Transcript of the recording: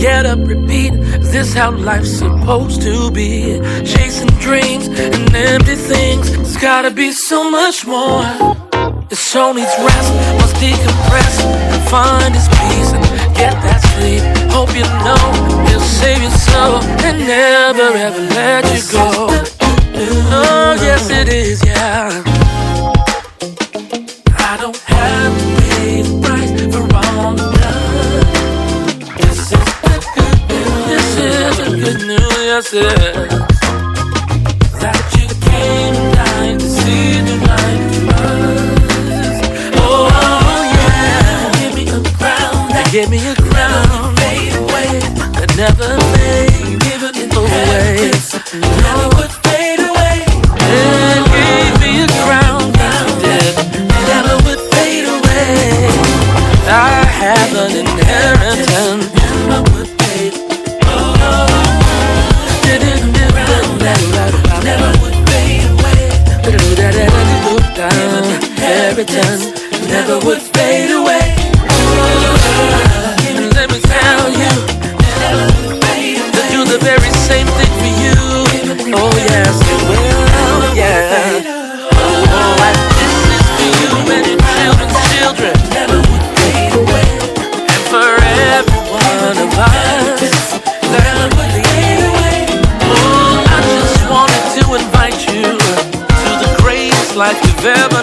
Get up, repeat, is this how life's supposed to be? Chasing dreams and empty things, there's gotta be so much more. Your soul needs rest, must decompress and find its peace and get that sleep. Hope you know he'll save your soul and never ever let you go. Oh yes it is, yeah. I don't have to pay the price for all the love. This is the good news. This is the good news, yes it is. That you came and died to see the light of us. Oh yeah. Give me a crown. Give me a crown. Fade away. That never fade. Give it away. Never would fade away. And gave me a crown. Never would fade away. I have an inheritance. Never would fade. Never would fade away. Inheritance never would fade away. Let me tell you, they'll do the very same thing for you. Oh yes, it will. Yeah. Oh, and this is for you and your children's children. Never would fade away. And for every one of us, never would fade away. Oh, I just wanted to invite you to the greatest life you've ever